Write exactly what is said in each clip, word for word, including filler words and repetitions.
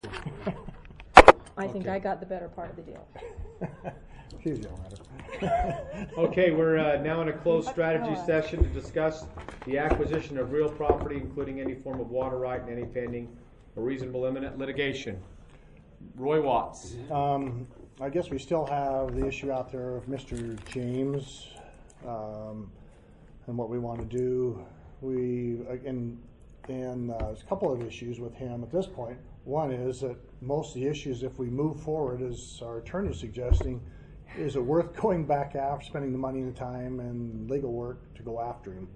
I think Okay. I got the better part of the deal. She's yelling at her. Okay, we're uh, now in a closed strategy Alright. session to discuss the acquisition of real property, including any form of water right and any pending or reasonable imminent litigation. Roy Watts. Um, I guess we still have the issue out there of Mister James um, and what we want to do. We and and uh, there's a couple of issues with him at this point. One is that most of the issues, if we move forward, as our attorney is suggesting, is it worth going back after, spending the money and the time and legal work to go after him?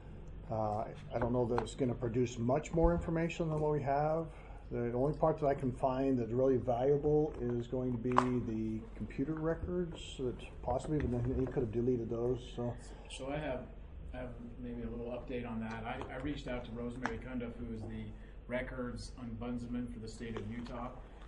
Uh, I don't know that it's going to produce much more information than what we have. The only part that I can find that's really valuable is going to be the computer records that possibly, but then he could have deleted those. So, So I have, I have maybe a little update on that. I, I reached out to Rosemary Cundiff, who is the records ombudsman for the state of Utah,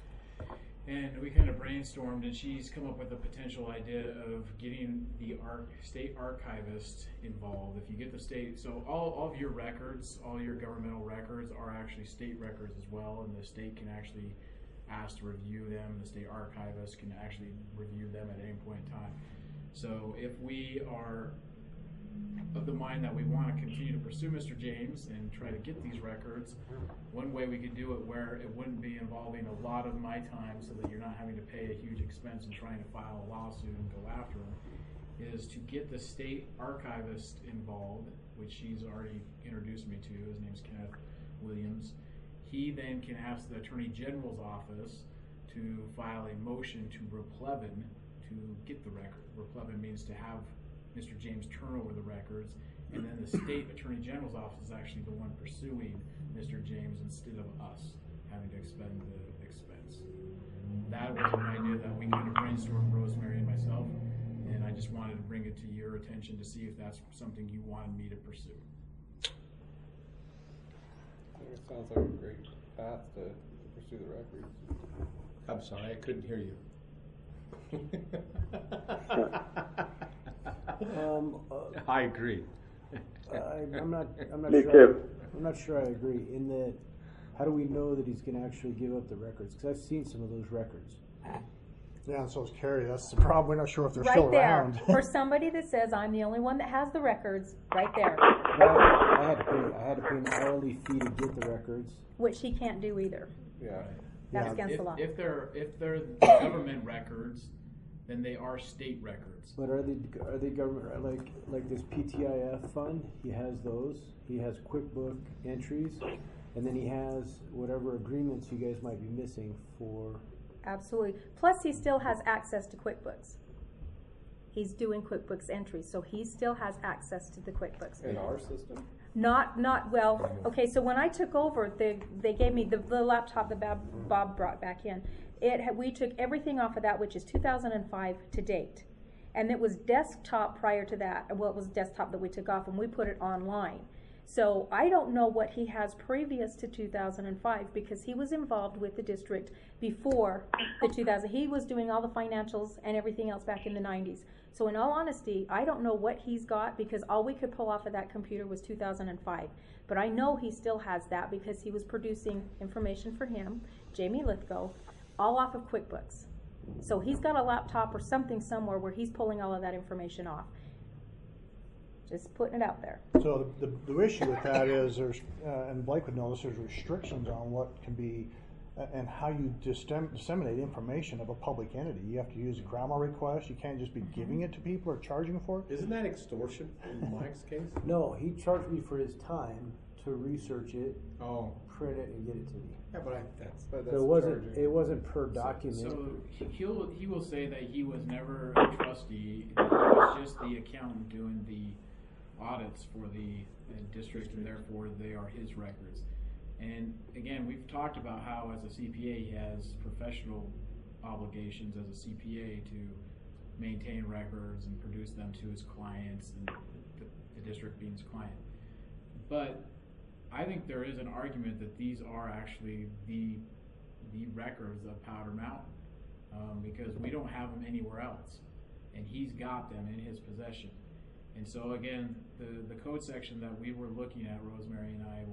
and we kind of brainstormed, and she's come up with a potential idea of getting the arch, state archivist involved. If you get the state, so all, all of your records, all your governmental records are actually state records as well, and the state can actually ask to review them. The state archivist can actually review them at any point in time. So if we are of the mind that we want to continue to pursue Mister James and try to get these records, one way we could do it where it wouldn't be involving a lot of my time so that you're not having to pay a huge expense in trying to file a lawsuit and go after him, is to get the state archivist involved, which she's already introduced me to. His name's Kenneth Williams. He then can ask the Attorney General's office to file a motion to replevin to get the record. Replevin means to have Mister James turn over the records, and then the state attorney general's office is actually the one pursuing Mister James instead of us having to expend the expense. That was an idea that we kind of brainstormed, Rosemary and myself, and I just wanted to bring it to your attention to see if that's something you wanted me to pursue. I think it sounds like a great path to, to pursue the records. I'm sorry, I couldn't hear you. Um, uh, I agree. I, I'm not. I'm not Me sure. too. I'm not sure I agree. In that, how do we know that he's going to actually give up the records? Because I've seen some of those records. yeah, and so is Carrie. That's the problem. We're not sure if they're Right still there, around. for somebody that says I'm the only one that has the records, right there, But I, I had to pay. I had to pay an hourly fee to get the records. which he can't do either. Yeah. That's Yeah. against If, the law. if they're if they're government records, then they are state records. But are they are they government like like this P T I F fund? He has those. He has QuickBook entries, and then he has whatever agreements you guys might be missing for. Absolutely. Plus, he still has access to QuickBooks. He's doing QuickBooks entries, so he still has access to the QuickBooks. In our system? Not, not well. Okay, so when I took over, they they gave me the, the laptop that Bob, Bob brought back in. It had, we took everything off of that, which is two thousand five to date, and it was desktop prior to that. Well, it was desktop that we took off, and we put it online. So I don't know what he has previous to two thousand five because he was involved with the district before the two thousand. He was doing all the financials and everything else back in the nineties. So in all honesty, I don't know what he's got because all we could pull off of that computer was two thousand five. But I know he still has that because he was producing information for him, Jamie Lithgow, all off of QuickBooks. So he's got a laptop or something somewhere where he's pulling all of that information off. Just putting it out there. So the, the, the issue with that is there's, uh, and Blake would know this, there's restrictions on what can be uh, and how you distem- disseminate information of a public entity. You have to use a grandma request. You can't just be giving it to people or charging for it. Isn't that extortion in Mike's case? No, he charged me for his time to research it, Oh, print it, and get it to me. yeah, but I, that's But So that's it wasn't. charging. It wasn't per document. So he- he'll he will say that he was never a trustee. He was just the accountant doing the audits for the uh, district, and therefore they are his records. And again, we've talked about how as a C P A he has professional obligations as a C P A to maintain records and produce them to his clients, and the, the district being his client. But I think there is an argument that these are actually the the records of Powder Mountain, um, because we don't have them anywhere else, and he's got them in his possession. And so again, the the code section that we were looking at, Rosemary and I, were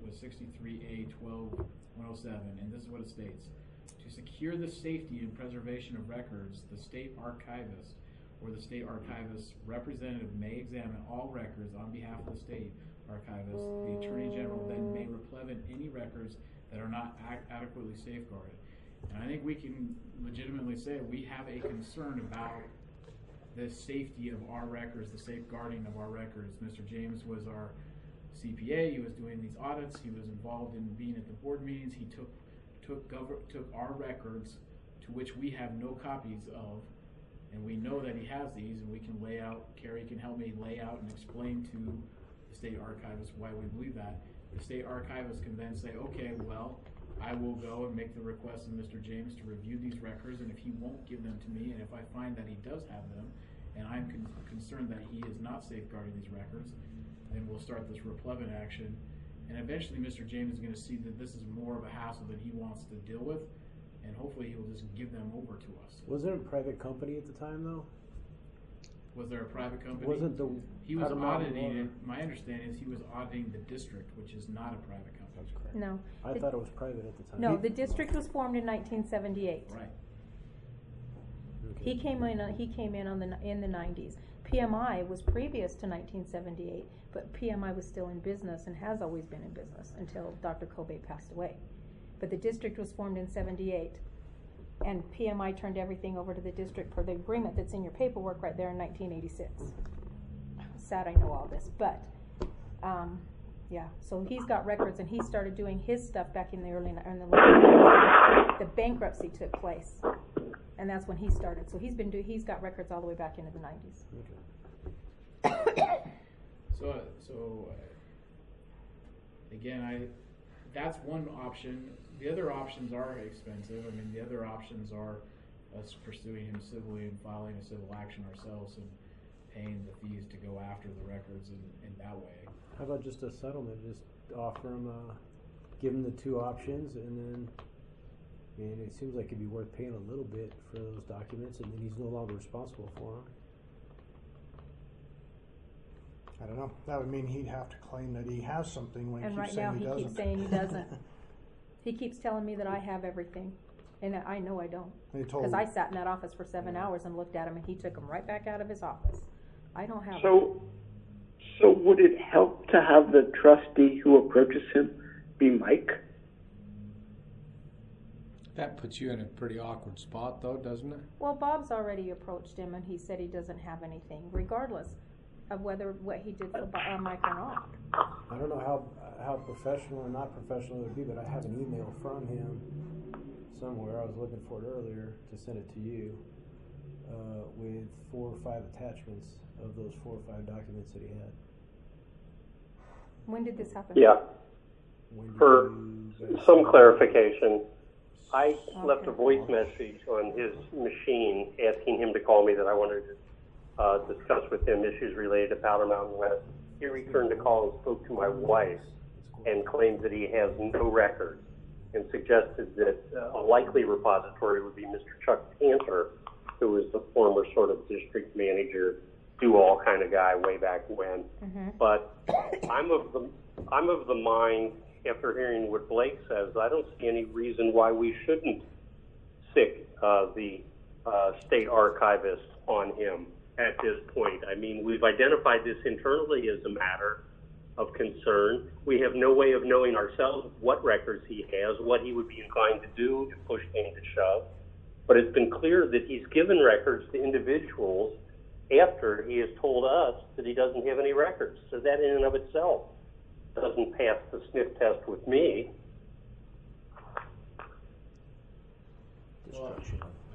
was sixty-three A twelve one oh seven, and this is what it states. To secure the safety and preservation of records, the state archivist or the state archivist's representative may examine all records on behalf of the state archivist. The Attorney General then may replevin any records that are not ac- adequately safeguarded. And I think we can legitimately say we have a concern about the safety of our records, the safeguarding of our records. Mister James was our C P A. He was doing these audits. He was involved in being at the board meetings. He took took gov- took our records, to which we have no copies of, and we know that he has these, and we can lay out, Carrie can help me lay out and explain to the state archivist why we believe that. The state archivist can then say, okay, well, I will go and make the request of Mister James to review these records, and if he won't give them to me, and if I find that he does have them, and I'm con- concerned that he is not safeguarding these records, then we'll start this replevin action. And eventually Mister James is going to see that this is more of a hassle than he wants to deal with, and hopefully he'll just give them over to us. Was there a private company at the time, though? Was there a private company? Wasn't the He was Powder Mountain auditing Water- it. My understanding is he was auditing the district, which is not a private company. That's correct. No. I The- thought it was private at the time. No, the district was formed in nineteen seventy-eight. Right. Okay. He came in, uh, he came in on the, in the nineties. P M I was previous to nineteen seventy-eight, but P M I was still in business and has always been in business until Doctor Kobe passed away. But the district was formed in seventy-eight, and P M I turned everything over to the district per the agreement that's in your paperwork right there in nineteen eighty-six. Sad I know all this, but, um, yeah, so he's got records, and he started doing his stuff back in the early, in the late nineties. The bankruptcy took place, and that's when he started. So he's been do, he's got records all the way back into the nineties. Okay. So, so uh, again, I that's one option. The other options are expensive. I mean, the other options are us pursuing him civilly and filing a civil action ourselves and paying the fees to go after the records in, in that way. How about just a settlement? Just offer him, uh, give him the two options, and then, I mean, it seems like it'd be worth paying a little bit for those documents, and then he's no longer responsible for them. I don't know. That would mean he'd have to claim that he has something when he And keeps right now, saying he he doesn't. keeps saying he doesn't. He keeps telling me that I have everything, and I know I don't. He told- Because I sat in that office for seven hours and looked at him, and he took them right back out of his office. I don't have them. So, so would it help to have the trustee who approaches him be Mike? That puts you in a pretty awkward spot, though, doesn't it? Well, Bob's already approached him, and he said he doesn't have anything, regardless of whether what he did for Bo- uh, Mike or not. I don't know how how professional or not professional it would be, but I have an email from him somewhere. I was looking for it earlier to send it to you uh, with four or five attachments of those four or five documents that he had. When did this happen? Yeah, When did for you guys some send it? clarification, I left a Okay. voice message on his machine asking him to call me that I wanted to uh, discuss with him issues related to Powder Mountain West. He returned the call and spoke to my wife and claimed that he has no records and suggested that uh, a likely repository would be Mister Chuck Panther, who was the former sort of district manager, do-all kind of guy way back when. Mm-hmm. But I'm of the I'm of the mind, after hearing what Blake says, I don't see any reason why we shouldn't sic uh, the uh, state archivist on him at this point. I mean, we've identified this internally as a matter of concern. We have no way of knowing ourselves what records he has, what he would be inclined to do if push came to shove. But it's been clear that he's given records to individuals after he has told us that he doesn't have any records. So that in and of itself doesn't pass the sniff test with me. Destruction.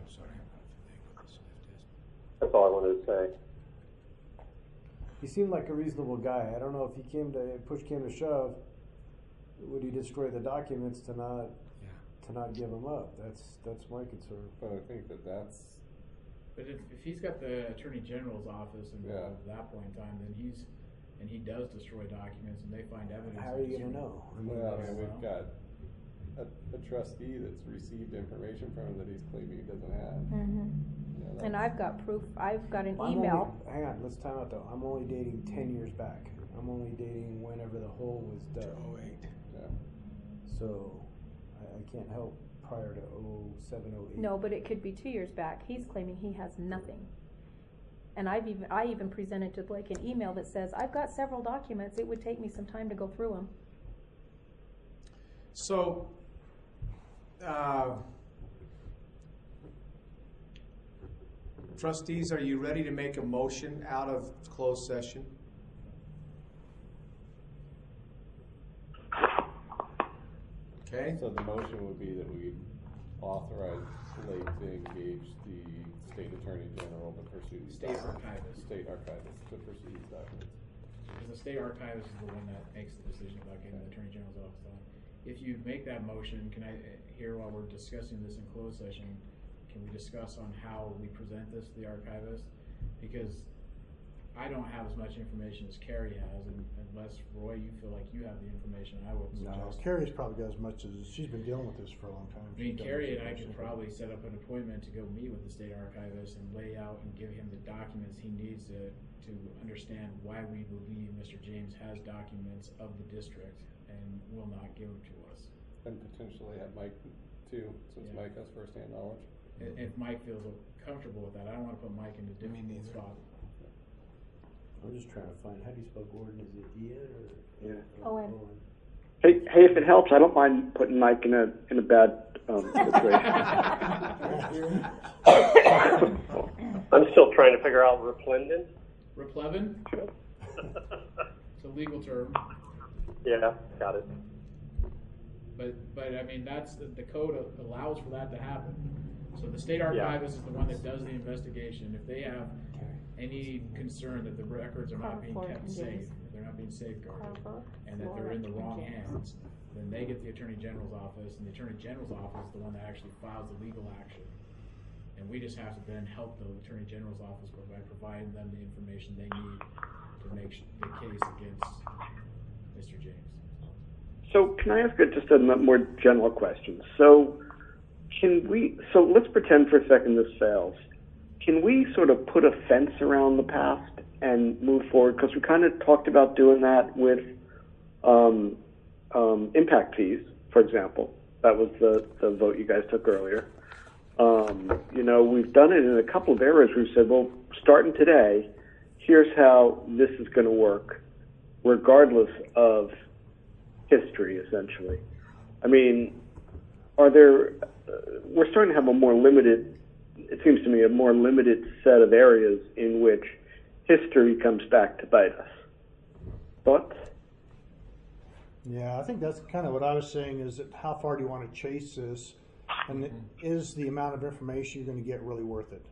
That's all I wanted to say. He seemed like a reasonable guy. I don't know if he came to if push came to shove, would he destroy the documents to not Yeah. to not give them up? That's that's my concern. But I think that that's, But if, if he's got the Attorney General's office involved at that point in time, then he's, and he does destroy documents and they find evidence. How are you gonna know? I mean, well, I that's- mean, we've got a, a trustee that's received information from him that he's claiming he doesn't have. Mm-hmm. You know, And that's- I've got proof, I've got an I'm email. Only, hang on, let's time out though. I'm only dating ten years back. I'm only dating whenever the hole was dug. Yeah. So I, I can't help prior to oh seven, oh eight. No, but it could be two years back. He's claiming he has nothing. And I've even, I even presented to Blake an email that says, I've got several documents, it would take me some time to go through them. So, uh, trustees, are you ready to make a motion out of closed session? Okay. So the motion would be that we authorize Blake to engage the state attorney general to pursue these State documents. archivist. State archivist to pursue these documents. Because the state archivist is the one that makes the decision about getting the attorney general's office on. If you make that motion, can I uh, hear while we're discussing this in closed session, can we discuss on how we present this to the archivist? Because I don't have as much information as Carrie has, and unless, Roy, you feel like you have the information, I would No, suggest. Carrie's probably got as much as, she's been dealing with this for a long time. I mean, She's got Carrie much and I could information. probably set up an appointment to go meet with the state archivist and lay out and give him the documents he needs to, to understand why we believe Mister James has documents of the district and will not give them to us. And potentially have Mike too, since Yeah. Mike has firsthand knowledge. I- If Mike feels comfortable with that, I don't wanna put Mike in a difficult spot. I'm just trying to find, how do you spell Gordon? Is it Ian or? Yeah. or Owen. Hey, hey, if it helps, I don't mind putting Mike in a in a bad um, situation. I'm still trying to figure out Replendon. Replevin? It's a legal term, Yeah, got it. but, but I mean, that's, the, the code allows for that to happen. So the state Yeah. archivist is the one that does the investigation. If they have any concern that the records are not being Carver kept and safe, James. if they're not being safeguarded, Carver, and that they're Flora, in the and wrong James. hands, then they get the Attorney General's office, and the Attorney General's office is the one that actually files the legal action. And we just have to then help the Attorney General's office by providing them the information they need to make sh- the case against Mister James. So can I ask a, just a m- more general question? So can we, so let's pretend for a second this fails. Can we sort of put a fence around the past and move forward? Because we kind of talked about doing that with um, um, impact fees, for example. That was the, the vote you guys took earlier. Um, you know, we've done it in a couple of areas. We've said, well, starting today, here's how this is going to work, regardless of history, essentially. I mean, are there, uh, we're starting to have a more limited, it seems to me, a more limited set of areas in which history comes back to bite us. Thoughts? Yeah, I think that's kind of what I was saying, is that how far do you want to chase this? And it- is the amount of information you're going to get really worth it?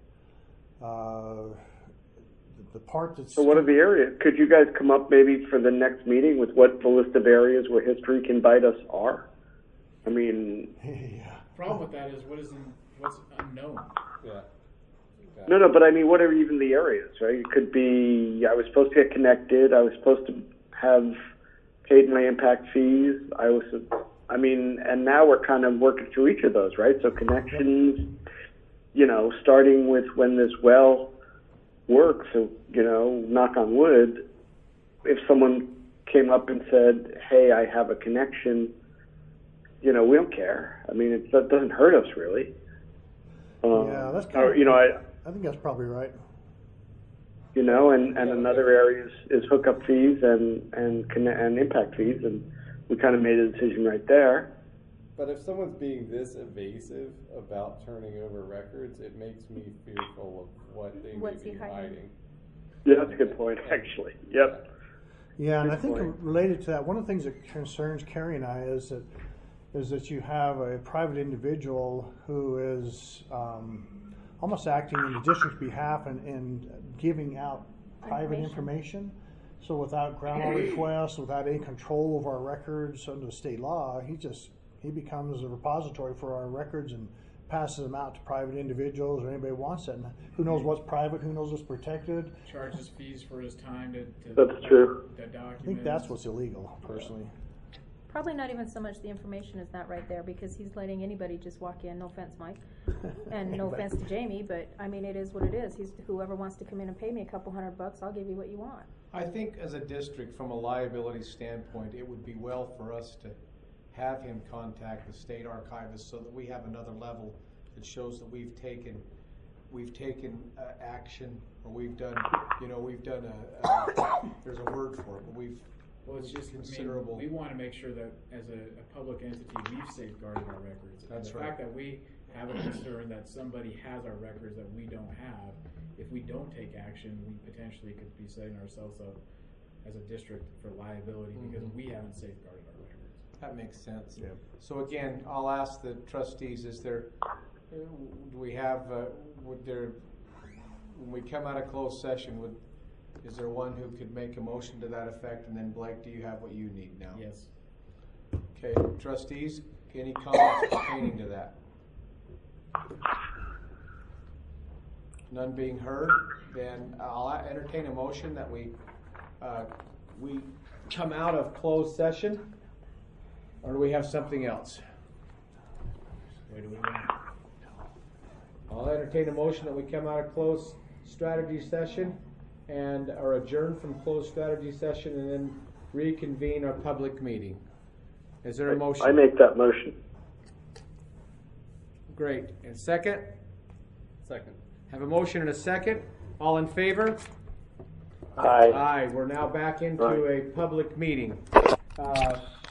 Uh, the, the part that's... So what are the areas? Could you guys come up maybe for the next meeting with what the list of areas where history can bite us are? I mean... Yeah. Problem with that is what is in, what's unknown. Yeah. Yeah. No, no, but I mean, what are even the areas, right? It could be, I was supposed to get connected, I was supposed to have paid my impact fees, I was, I mean, and now we're kind of working through each of those, right? So connections, you know, starting with when this well works, so, you know, knock on wood, if someone came up and said, hey, I have a connection, you know, we don't care. I mean, it, that doesn't hurt us really. Um, Yeah, that's kind or, of- you know, I, I think that's probably right. you know, and, and another area is, is hookup fees and, and, conne- and impact fees, and we kind of made a decision right there. But if someone's being this evasive about turning over records, it makes me fearful of what they What's may he be hiding? hiding. Yeah, that's a good point, actually. Yep. Yeah, and I Good think point. related to that, one of the things that concerns Carrie and I is that is that you have a private individual who is um, almost acting in the district's behalf and, and giving out private information. So without ground requests, without any control of our records under the state law, he just he becomes a repository for our records and passes them out to private individuals or anybody who wants it. And who knows what's private? Who knows what's protected? Charges fees for his time to, to That's true. to document. I think that's what's illegal, personally. Probably not even so much the information as that right there, because he's letting anybody just walk in, no offense, Mike, and no But- offense to Jamie, but I mean, it is what it is. He's, whoever wants to come in and pay me a couple hundred bucks, I'll give you what you want. I think as a district, from a liability standpoint, it would be well for us to have him contact the state archivist so that we have another level that shows that we've taken, we've taken uh, action, or we've done, you know, we've done a, a there's a word for it, but we've, Well, it's just, considerable. I mean, we want to make sure that as a, a public entity, we've safeguarded our records. That's the right. fact that we have a concern that somebody has our records that we don't have, if we don't take action, we potentially could be setting ourselves up as a district for liability because Mhm. we haven't safeguarded our records. that makes sense. Yep. So again, I'll ask the trustees, is there, do we have, uh, would there, when we come out of closed session, would, is there one who could make a motion to that effect? And then Blake, do you have what you need now? Yes. Okay, trustees, any comments pertaining to that? None being heard, then I'll entertain a motion that we, uh, we come out of closed session, or do we have something else? Where do we want? I'll entertain a motion that we come out of closed strategy session and, or adjourn from closed strategy session and then reconvene our public meeting. Is there a motion? I make that motion. Great. And second? Second. Have a motion and a second. All in favor? Aye. Aye. We're now back into Aye. a public meeting. Uh,